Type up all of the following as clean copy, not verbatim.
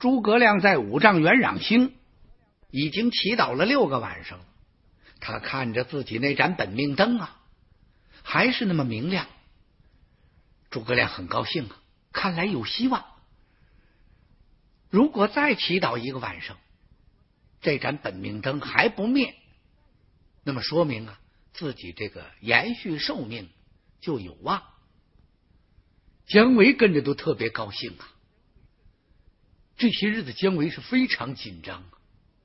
诸葛亮在五丈原壤星已经祈祷了6个晚上了，他看着自己那盏本命灯啊，还是那么明亮。诸葛亮很高兴啊，看来有希望。如果再祈祷1个晚上，这盏本命灯还不灭，那么说明啊，自己这个延续寿命就有望。姜维跟着都特别高兴啊。这些日子姜维是非常紧张啊。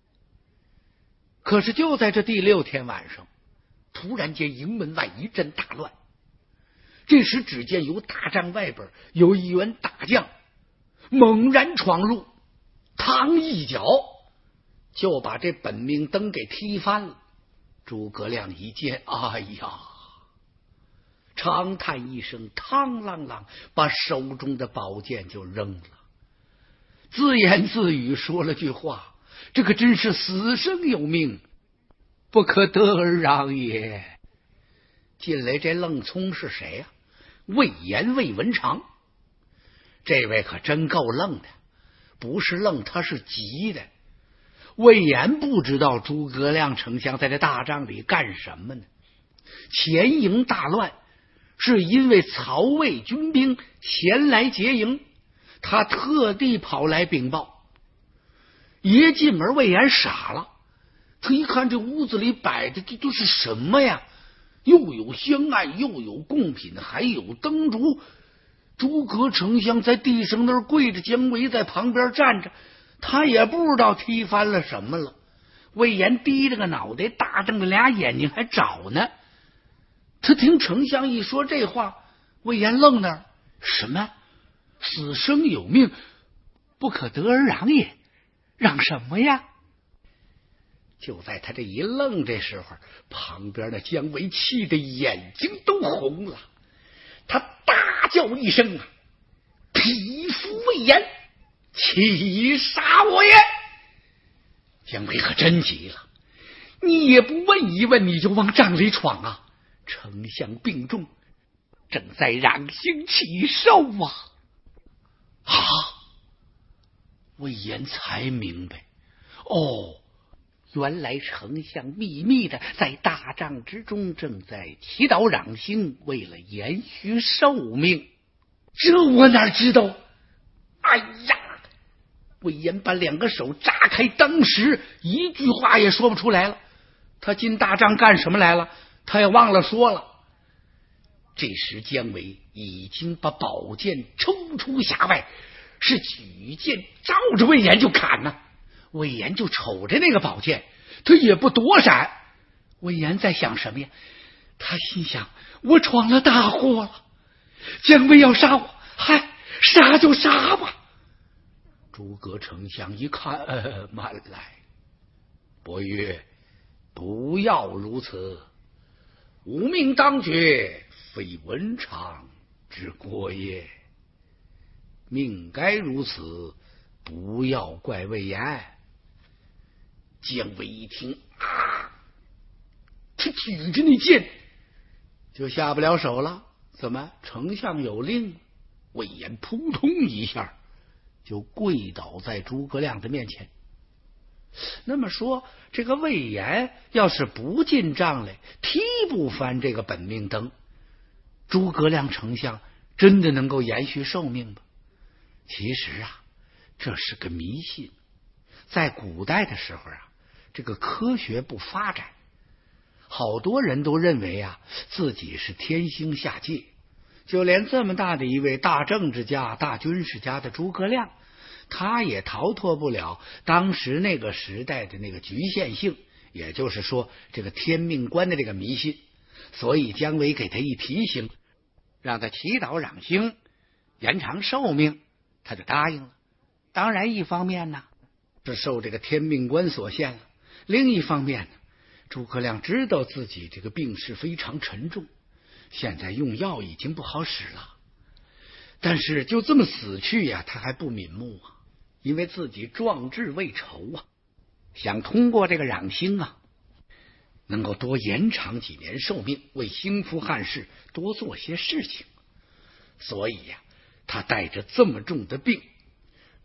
可是就在这第6天晚上，突然间营门外一阵大乱。这时只见由大帐外边有一员大将猛然闯入，嘡一脚就把这本命灯给踢翻了。诸葛亮一见，哎呀，长叹一声，嘡啷啷把手中的宝剑就扔了，自言自语说了句话：这可真是死生有命，不可得而让也。进来这愣葱是谁呀？魏延，魏文长。这位可真够愣的，不是愣，他是急的。魏延不知道诸葛亮丞相在这大帐里干什么呢？前营大乱，是因为曹魏军兵前来劫营，他特地跑来禀报。一进门，魏延傻了，他一看这屋子里摆的这都是什么呀？又有香案，又有贡品，还有灯烛。诸葛丞相在地上那儿跪着，姜维在旁边站着，他也不知道踢翻了什么了。魏延低着个脑袋，大睁着俩眼睛还找呢。他听丞相一说这话，魏延愣那儿，什么死生有命，不可得而让也，让什么呀？就在他这一愣，这时候旁边的姜维气得眼睛都红了，他大叫一声啊：匹夫魏延，岂杀我也！姜维可真急了，你也不问一问，你就往帐里闯啊！丞相病重，正在攘星起寿啊！啊！魏延才明白，哦，原来丞相秘密的在大帐之中正在祈祷攘星，为了延续寿命。这我哪知道？哎呀！魏延把2个手炸开，当时一句话也说不出来了。他进大帐干什么来了？他也忘了说了。这时姜维已经把宝剑抽出匣外，是举剑照着魏延就砍呢。魏延就瞅着那个宝剑，他也不躲闪。魏延在想什么呀？他心想：我闯了大祸了，姜维要杀我，嗨，杀就杀吧。诸葛丞相一看，慢来，伯约，不要如此，吾命当绝，非文长之过也。命该如此，不要怪魏延。姜维一听啊，他举着那剑就下不了手了。怎么？丞相有令？魏延扑通一下就跪倒在诸葛亮的面前。那么说，这个魏延要是不进帐来，踢不翻这个本命灯，诸葛亮丞相真的能够延续寿命吗？其实啊，这是个迷信。在古代的时候啊，这个科学不发展，好多人都认为啊自己是天星下界。就连这么大的一位大政治家、大军事家的诸葛亮，他也逃脱不了当时那个时代的那个局限性，也就是说这个天命观的这个迷信。所以姜维给他一提醒，让他祈祷攘星延长寿命，他就答应了。当然一方面呢是受这个天命观所限了，另一方面呢，诸葛亮知道自己这个病势非常沉重，现在用药已经不好使了，但是就这么死去呀，他还不瞑目啊，因为自己壮志未酬啊，想通过这个攘星啊，能够多延长几年寿命，为兴复汉室多做些事情。所以呀，他带着这么重的病，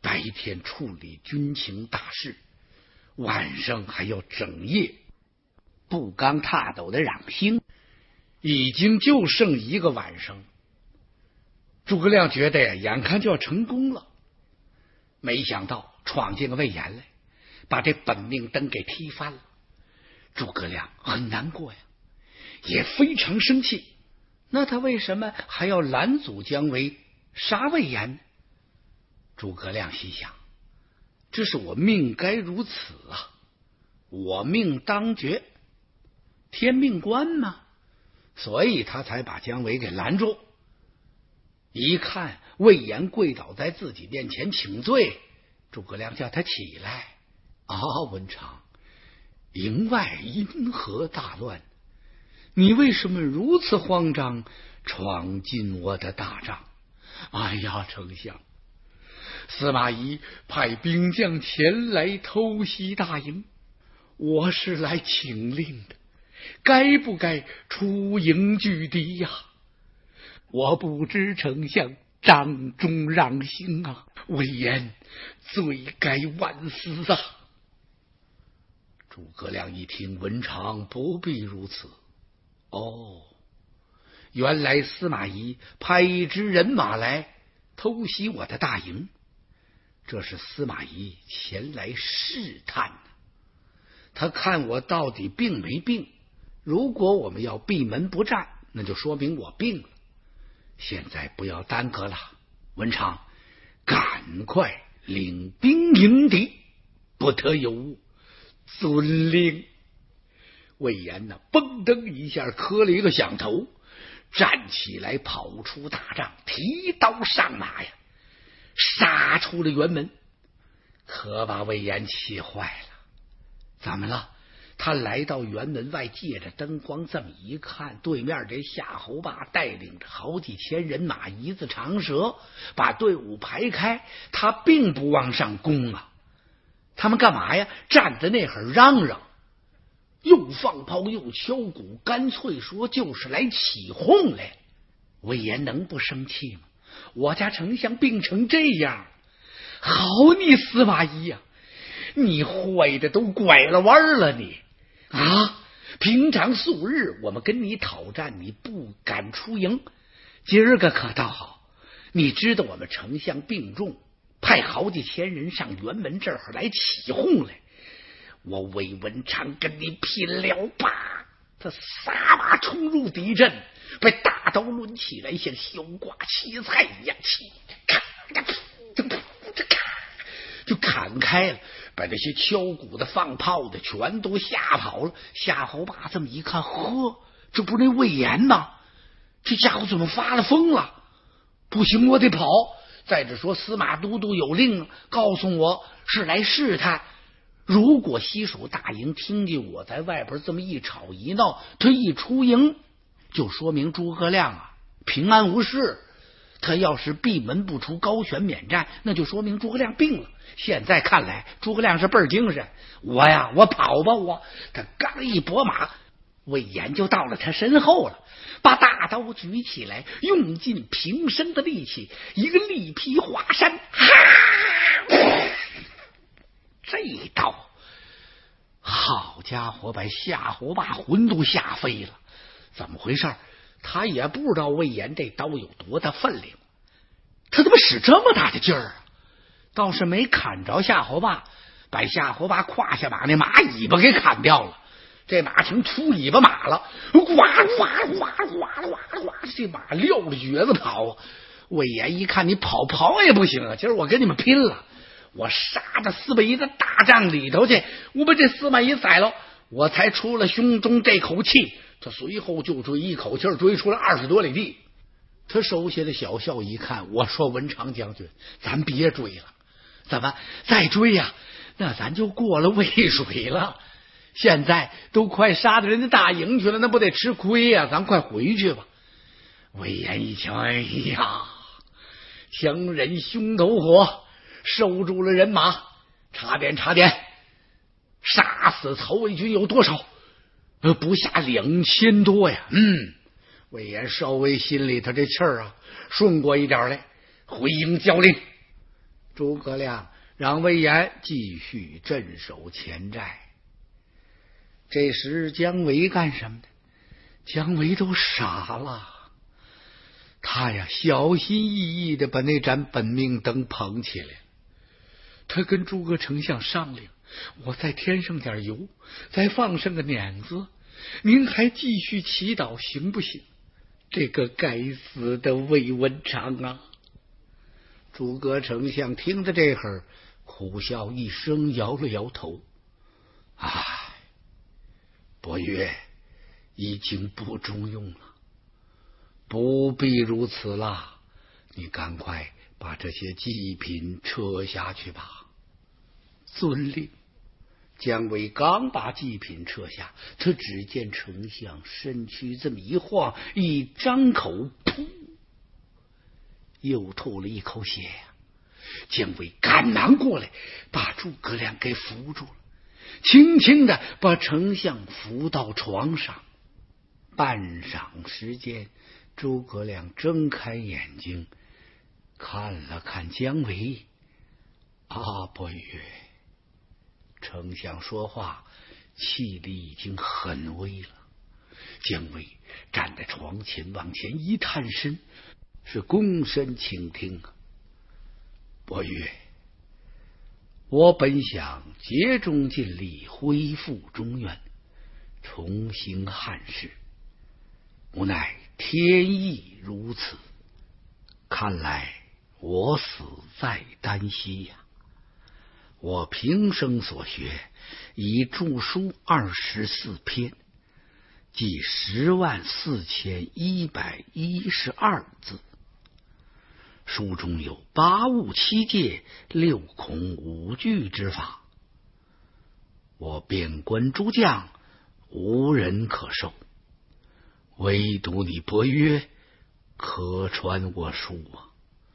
白天处理军情大事，晚上还要整夜步刚踏斗的嚷星，已经就剩一个晚上。诸葛亮觉得呀，眼看就要成功了，没想到闯进个魏延来，把这本命灯给踢翻了。诸葛亮很难过呀，也非常生气。那他为什么还要拦阻姜维杀魏延呢？诸葛亮心想，这是我命该如此啊，我命当绝，天命关嘛，所以他才把姜维给拦住。一看魏延跪倒在自己面前请罪，诸葛亮叫他起来。文长，营外因何大乱？你为什么如此慌张，闯进我的大帐？哎呀，丞相，司马懿派兵将前来偷袭大营，我是来请令的，该不该出营拒敌呀？我不知丞相帐中让行啊，魏延罪该万死啊！诸葛亮一听，文长不必如此。原来司马懿派一支人马来偷袭我的大营，这是司马懿前来试探的。他看我到底病没病，如果我们要闭门不战，那就说明我病了。现在不要耽搁了，文长，赶快领兵迎敌，不得有误。遵令。魏延呢，嘣噔一下磕了一个响头，站起来跑出大帐，提刀上马呀，杀出了辕门。可把魏延气坏了。怎么了？他来到辕门外，借着灯光这么一看，对面这夏侯霸带领着好几千人马，一字长蛇，把队伍排开，他并不往上攻啊。他们干嘛呀？站在那儿嚷嚷，又放炮又敲鼓，干脆说就是来起哄来。魏延能不生气吗？我家丞相病成这样，好你司马懿呀，你坏的都拐了弯了你啊！平常素日我们跟你讨战，你不敢出营，今儿个可倒好，你知道我们丞相病重，派好几千人上辕门这儿来起哄来，我魏文长跟你拼了吧！他撒马冲入敌阵，把大刀抡起来，像削瓜切菜一样，就砍开了，把这些敲鼓的放炮的全都吓跑了。夏侯霸这么一看，呵，这不是那魏延吗？这家伙怎么发了疯了？不行，我得跑。再者说，司马都督有令，告诉我是来试探。如果西蜀大营听见我在外边这么一吵一闹，他一出营，就说明诸葛亮啊平安无事。他要是闭门不出，高悬免战，那就说明诸葛亮病了。现在看来，诸葛亮是倍儿精神。我跑吧！他刚一拨马，魏延就到了他身后了，把大刀举起来，用尽平生的力气，一个力劈华山，这一刀，好家伙，把夏侯霸魂都吓飞了。怎么回事？他也不知道魏延这刀有多大分量，他怎么使这么大的劲儿啊？倒是没砍着夏侯霸，把夏侯霸胯下马那马尾巴给砍掉了。这马成出尾巴马了，这马撂着蹶子跑。魏延一看，你跑也不行啊，今儿我跟你们拼了！我杀到司马懿的大帐里头去，我把这司马懿宰了，我才出了胸中这口气。他随后就追，一口气追出了20多里地。他手下的小校一看，我说文长将军，咱别追了，怎么再追呀？那咱就过了渭水了。现在都快杀到人家大营去了，那不得吃亏呀？咱快回去吧。魏延一听，哎呀，强忍胸头火，收住了人马，查点，杀死曹魏军有多少？不下2000多呀。魏延稍微心里头这气儿啊顺过一点来，回营交令， 诸葛亮让魏延继续镇守前寨。这时姜维干什么呢？姜维都傻了，他呀小心翼翼的把那盏本命灯捧起来，他跟诸葛丞相商量，我再添上点油，再放上个碾子，您还继续祈祷行不行？这个该死的魏文长啊！诸葛丞相听着这会儿，苦笑一声，摇了摇头。唉，伯约已经不中用了，不必如此了，你赶快把这些祭品撤下去吧。遵令。姜维刚把祭品撤下，他只见丞相身躯这么一晃，一张口，噗，又吐了一口血呀！姜维赶忙过来，把诸葛亮给扶住了，轻轻的把丞相扶到床上。半晌时间，诸葛亮睁开眼睛，看了看姜维，伯约。丞相说话气力已经很微了。姜维站在床前，往前一探身，是躬身倾听啊。伯约，我本想竭忠尽力，恢复中原，重兴汉室，无奈天意如此，看来我死在旦夕呀。我平生所学，已著书24篇，即104112字。书中有8物7戒、6孔5句之法，我遍观诸将，无人可授，唯独你伯约可传我书啊！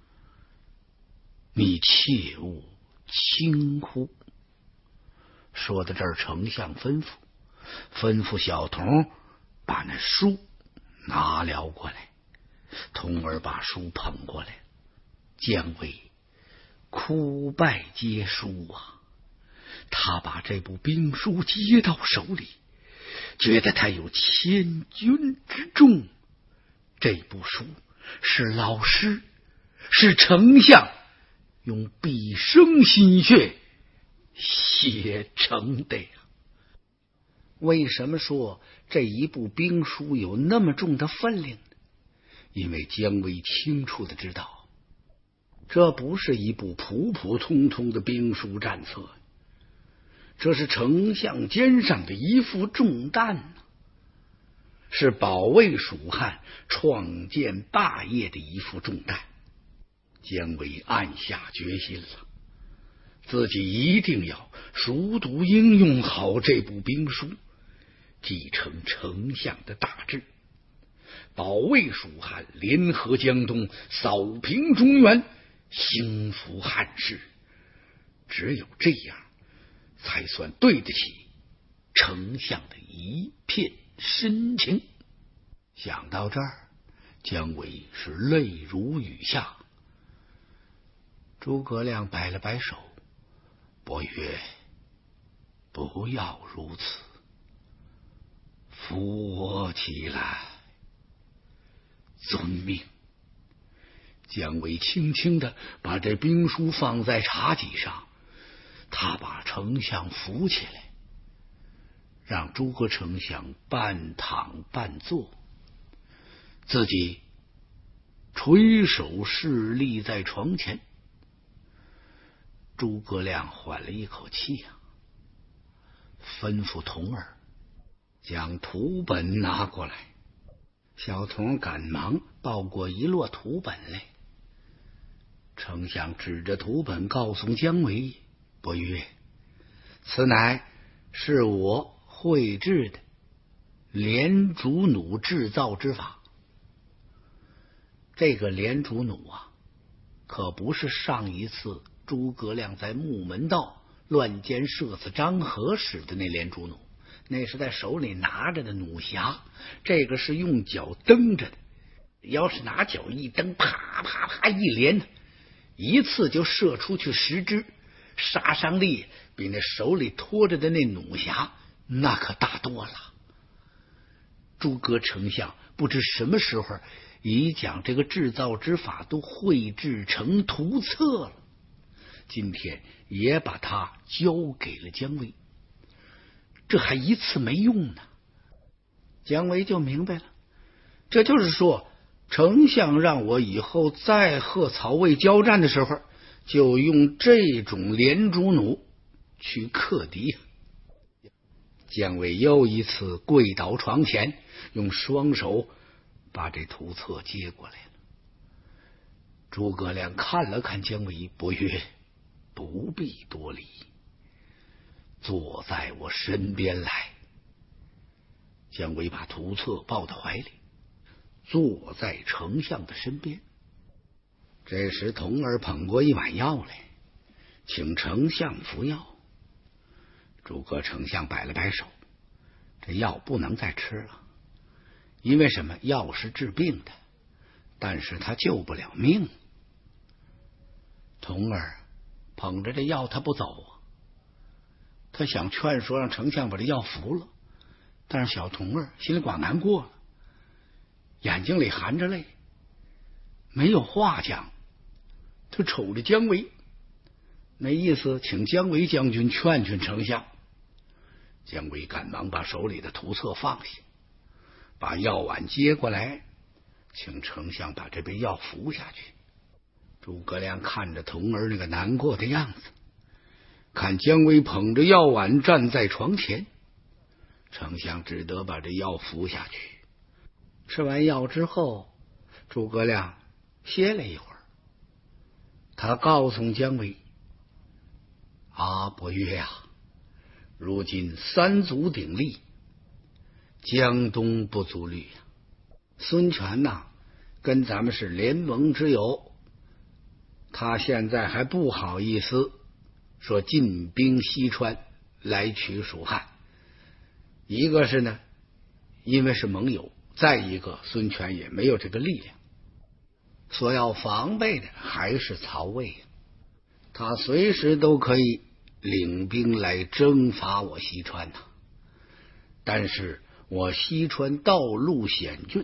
你切勿轻忽。说到这儿，丞相吩咐小童把那书拿了过来。童儿把书捧过来，姜维哭拜接书啊！他把这部兵书接到手里，觉得他有千钧之重。这部书是老师，是丞相用毕生心血写成的呀。为什么说这一部兵书有那么重的分量呢？因为姜维清楚的知道，这不是一部普普通通的兵书战策，这是丞相肩上的一副重担呢，是保卫蜀汉、创建霸业的一副重担。姜维暗下决心了，自己一定要熟读应用好这部兵书，继承丞相的大志，保卫蜀汉，联合江东，扫平中原，兴复汉室。只有这样，才算对得起丞相的一片深情。想到这儿，姜维是泪如雨下。诸葛亮摆了摆手，伯约，不要如此，扶我起来。遵命。姜维轻轻的把这兵书放在茶几上，他把丞相扶起来，让诸葛丞相半躺半坐，自己垂手侍立在床前。诸葛亮缓了一口气啊，吩咐童儿将图本拿过来。小童赶忙抱过一摞图本来。丞相指着图本告诉姜维，伯约，此乃是我绘制的连竹弩制造之法。这个连竹弩啊，可不是上一次诸葛亮在木门道乱箭射死张合使的那连竹弩，那是在手里拿着的弩匣，这个是用脚蹬着的。要是拿脚一蹬，啪啪啪一连， 一次就射出去10支，杀伤力比那手里拖着的那弩匣那可大多了。诸葛丞相不知什么时候已将这个制造之法都绘制成图册了，今天也把它交给了姜维。这还一次没用呢，姜维就明白了，这就是说丞相让我以后再和曹魏交战的时候，就用这种连珠弩去克敌。姜维又一次跪倒床前，用双手把这图册接过来了。诸葛亮看了看姜维，伯约，不必多礼，坐在我身边来。姜维把图册抱到怀里，坐在丞相的身边。这时童儿捧过一碗药来，请丞相服药。诸葛丞相摆了摆手，这药不能再吃了。因为什么？药是治病的，但是他救不了命。童儿捧着这药他不走啊，他想劝说让丞相把这药服了，但是小童儿心里光难过了，眼睛里含着泪，没有话讲。他瞅着姜维，那意思请姜维将军劝劝丞相。姜维赶忙把手里的图册放下，把药碗接过来，请丞相把这杯药服下去。诸葛亮看着童儿那个难过的样子，看姜维捧着药碗站在床前，丞相只得把这药服下去。吃完药之后，诸葛亮歇了一会儿，他告诉姜维：伯约呀，如今三足鼎立，江东不足虑呀。孙权呐，跟咱们是联盟之友，他现在还不好意思说进兵西川来取蜀汉。一个是呢，因为是盟友；再一个，孙权也没有这个力量，所要防备的还是曹魏呀。他随时都可以领兵来征伐我西川呐。但是我西川道路险峻，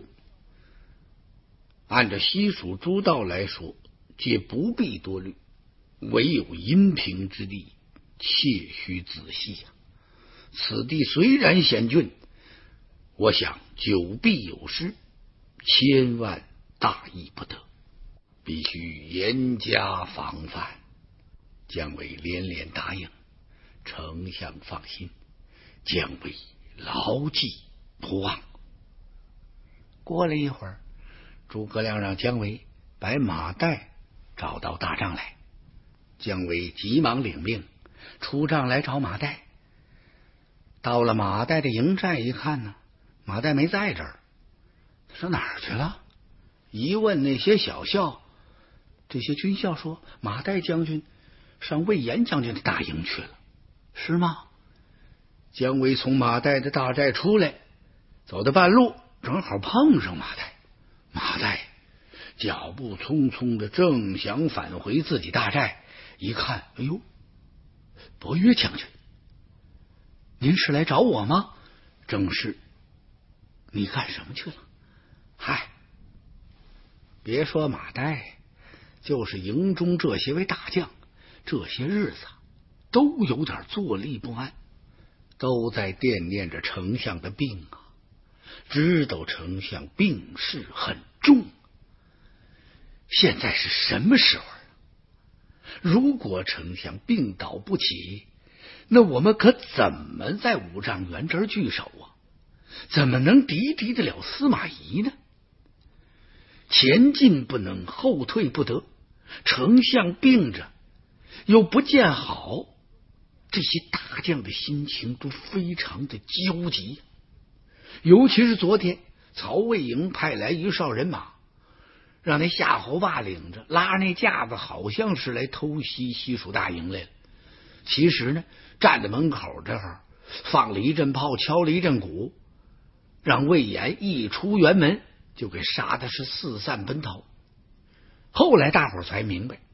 按照西蜀诸道来说，皆不必多虑，唯有阴平之地，切须仔细呀。此地虽然险峻，我想久必有失，千万大意不得，必须严加防范。姜维连连答应，丞相放心，姜维牢记不忘。过了一会儿，诸葛亮让姜维把马岱找到大帐来。姜维急忙领命，出帐来找马岱。到了马岱的营寨一看呢，马岱没在这儿，他说哪儿去了？一问那些小校，这些军校说马岱将军上魏延将军的大营去了。是吗？姜维从马岱的大寨出来，走到半路，正好碰上马岱。马岱脚步匆匆的，正想返回自己大寨，一看，哎呦，伯约将军，您是来找我吗？正是。你干什么去了？嗨，别说马岱，就是营中这些位大将，这些日子都有点坐立不安，都在惦念着丞相的病啊，知道丞相病势很重。现在是什么时候啊？如果丞相病倒不起，那我们可怎么在五丈原这儿聚首啊？怎么能敌得了司马懿呢？前进不能，后退不得，丞相病着又不见好，这些大将的心情都非常的焦急。尤其是昨天曹魏营派来一哨人马，让那夏侯霸领着拉那架子，好像是来偷袭西蜀大营来了。其实呢，站在门口这儿放了一阵炮，敲了一阵鼓，让魏延一出辕门就给杀的是四散奔逃。后来大伙才明白，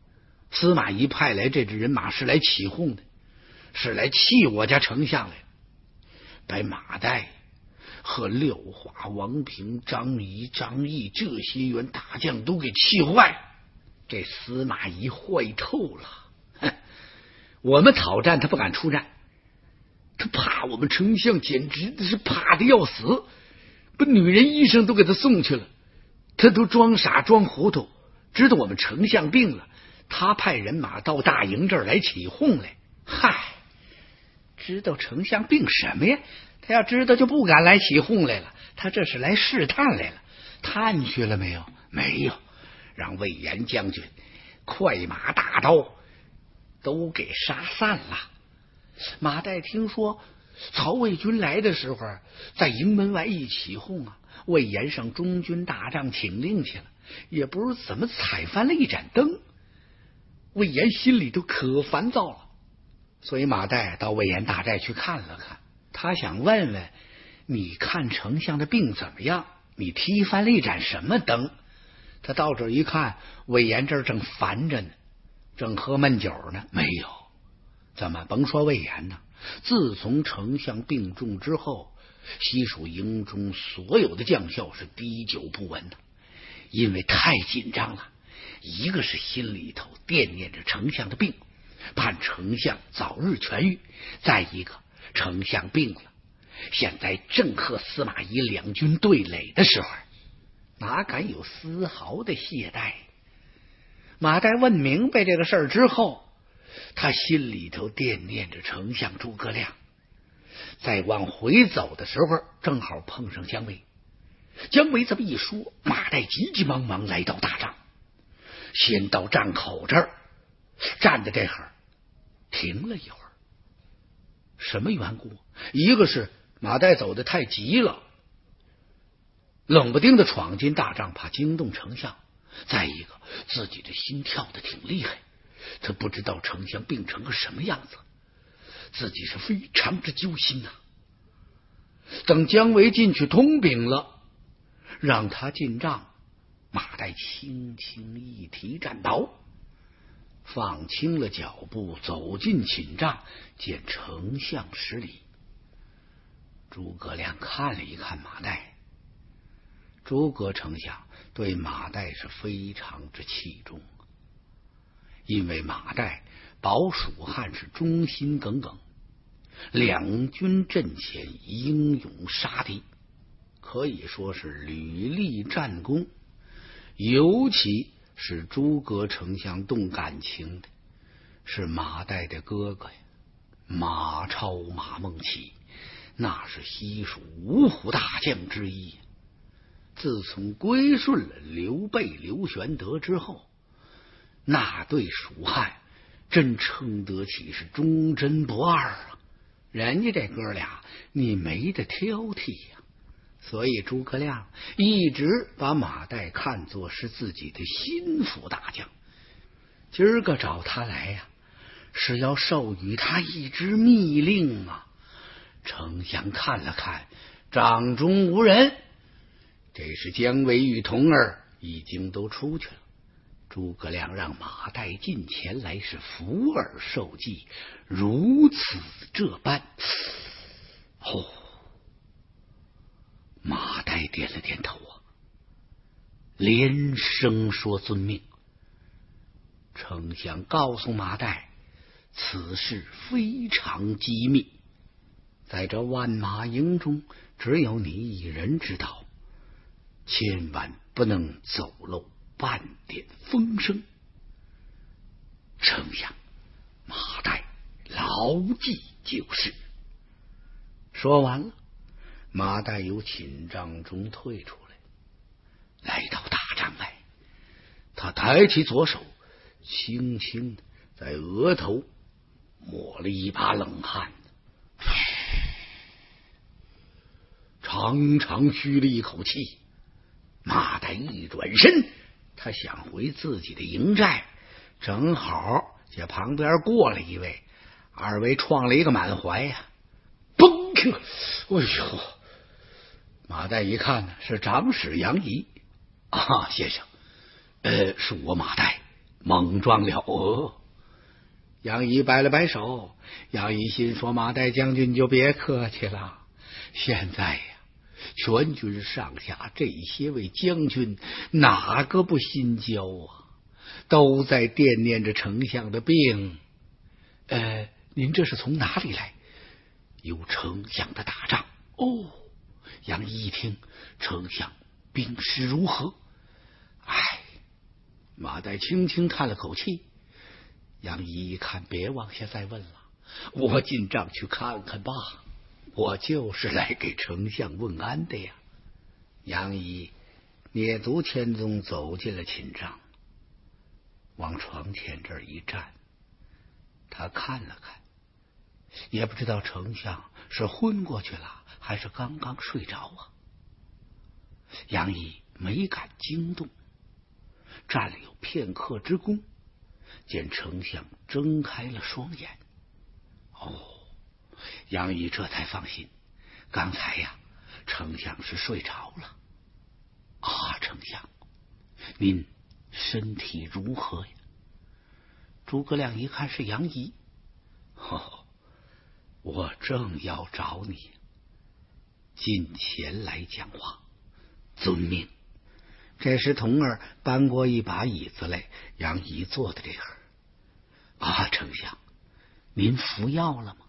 司马懿派来这支人马是来起哄的，是来气我家丞相来了，把马岱和廖化、王平、张仪、张毅这些员大将都给气坏了。这司马懿坏透了，我们讨战他不敢出战，他怕我们丞相，简直是怕的要死，把女人医生都给他送去了，他都装傻装糊涂，知道我们丞相病了，他派人马到大营这儿来起哄来。嗨，知道丞相病什么呀？他要知道就不敢来起哄来了，他这是来试探来了。探去了没有？没有，让魏延将军快马大刀都给杀散了。马岱听说曹魏军来的时候，在营门外一起哄啊，魏延上中军大帐请令去了，也不知怎么踩翻了一盏灯。魏延心里都可烦躁了，所以马岱到魏延大寨去看了看，他想问问，你看丞相的病怎么样？你踢翻了一盏什么灯？他到这儿一看，魏延这儿正烦着呢，正喝闷酒呢。没有，怎么甭说魏延呢？自从丞相病重之后，西蜀营中所有的将校是滴酒不闻的，因为太紧张了。一个是心里头惦念着丞相的病，盼丞相早日痊愈；再一个，丞相病了，现在正和司马懿两军对垒的时候，哪敢有丝毫的懈怠？马岱问明白这个事儿之后，他心里头惦念着丞相诸葛亮。再往回走的时候，正好碰上姜维。姜维这么一说，马岱急急忙忙来到大帐，先到帐口这儿站在这会儿停了一会儿。什么缘故？一个是马岱走得太急了，冷不丁的闯进大帐，怕惊动丞相；再一个，自己的心跳得挺厉害，他不知道丞相病成个什么样子，自己是非常之揪心呐。等姜维进去通禀了，让他进帐，马岱轻轻一提战袍，放轻了脚步，走进寝帐，见丞相施礼。诸葛亮看了一看马岱，诸葛丞相对马岱是非常之器重，因为马岱保蜀汉是忠心耿耿，两军阵前英勇杀敌，可以说是屡立战功。尤其是诸葛丞相动感情的是马岱的哥哥呀，马超、马孟起，那是西蜀五虎大将之一。自从归顺了刘备、刘玄德之后，那对蜀汉真称得起是忠贞不二啊！人家这哥俩你没得挑剔呀。所以诸葛亮一直把马岱看作是自己的心腹大将，今儿个找他来呀，是要授予他一支密令啊。丞相看了看，帐中无人，这是姜维与童儿已经都出去了。诸葛亮让马岱近前来，是伏耳受计，如此这般。马岱点了点头啊，连声说遵命。丞相告诉马岱，此事非常机密，在这万马营中只有你一人知道，千万不能走漏半点风声。丞相，马岱牢记就是。说完了，马岱由寝帐中退出来，来到大帐外，他抬起左手，轻轻的在额头抹了一把冷汗，长长吁了一口气。马岱一转身，他想回自己的营寨，正好在旁边过了一位，二位撞了一个满怀呀！嘣！哎呦！马岱一看呢，是长史杨仪啊，先生，是我马岱蒙撞了杨仪摆了摆手，杨仪心说：马岱将军就别客气了，现在呀，全军上下这些位将军哪个不心焦啊？都在惦念着丞相的病。您这是从哪里来？有丞相的大帐。杨仪一听，丞相病势如何？马岱轻轻叹了口气。杨仪一看，别往下再问了，我进帐去看看吧，我就是来给丞相问安的呀。杨仪蹑足千踪走进了寝帐，往床前这儿一站，他看了看，也不知道丞相是昏过去了还是刚刚睡着啊。杨仪没敢惊动，站了有片刻之功，见丞相睁开了双眼。杨仪这才放心，刚才呀，丞相是睡着了。丞相，您身体如何呀？诸葛亮一看是杨仪，我正要找你，近前来讲话。遵命。这时童儿搬过一把椅子来，杨仪坐在这儿。丞相，您服药了吗？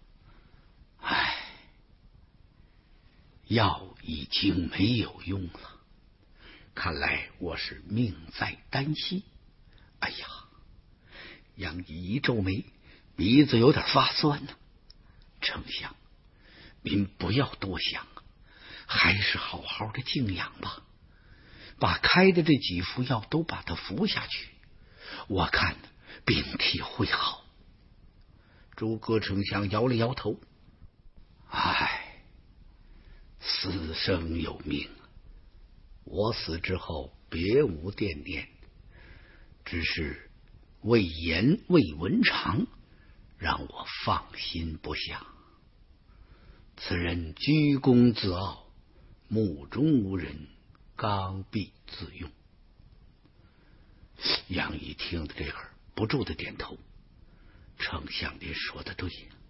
药已经没有用了，看来我是命在旦夕。杨仪一皱眉，鼻子有点发酸呢。丞相，您不要多想，还是好好的静养吧，把开的这几副药都把它服下去，我看病体会好。诸葛丞相摇了摇头，死生有命，我死之后别无惦念，只是魏延、魏文长让我放心不下。此人居功自傲，目中无人，刚愎自用。杨仪听到这会儿，不住的点头。丞相您说的对，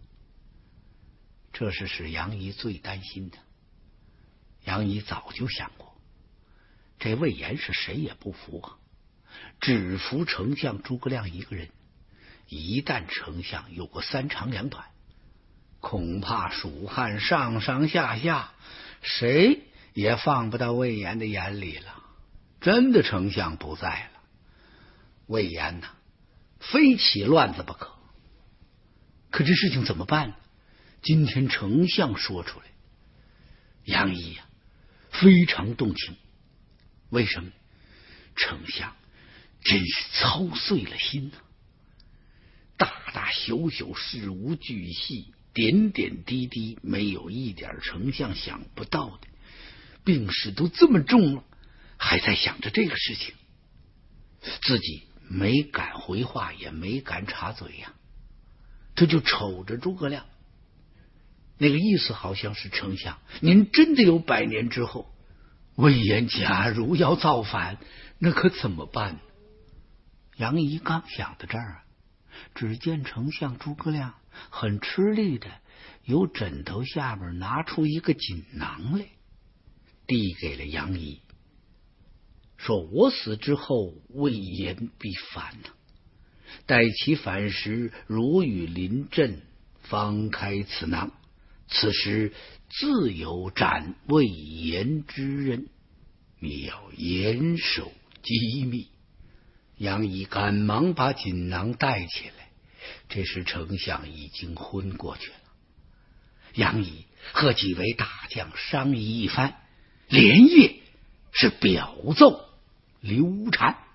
这是使杨仪最担心的。杨仪早就想过，这魏延是谁也不服啊，只服丞相诸葛亮一个人。一旦丞相有过三长两短，恐怕蜀汉上上下下谁也放不到魏延的眼里了。真的丞相不在了，魏延呐，非起乱子不可。可这事情怎么办呢？今天丞相说出来，杨仪非常动情。为什么？丞相真是操碎了心啊！大大小小事无巨细，点点滴滴，没有一点丞相想不到的。病势都这么重了，还在想着这个事情，自己没敢回话，也没敢插嘴呀。这就瞅着诸葛亮，那个意思好像是：丞相，您真的有100年之后，魏延假如要造反，那可怎么办呢？杨仪刚想到这儿，只见丞相诸葛亮很吃力的由枕头下边拿出一个锦囊来，递给了杨仪，说：我死之后，魏延必反呢。待其反时，如与临阵，方开此囊，此时自有斩魏延之人，你要严守机密。杨仪赶忙把锦囊带起来，这时丞相已经昏过去了。杨仪和几位大将商议一番，连夜是表奏刘禅。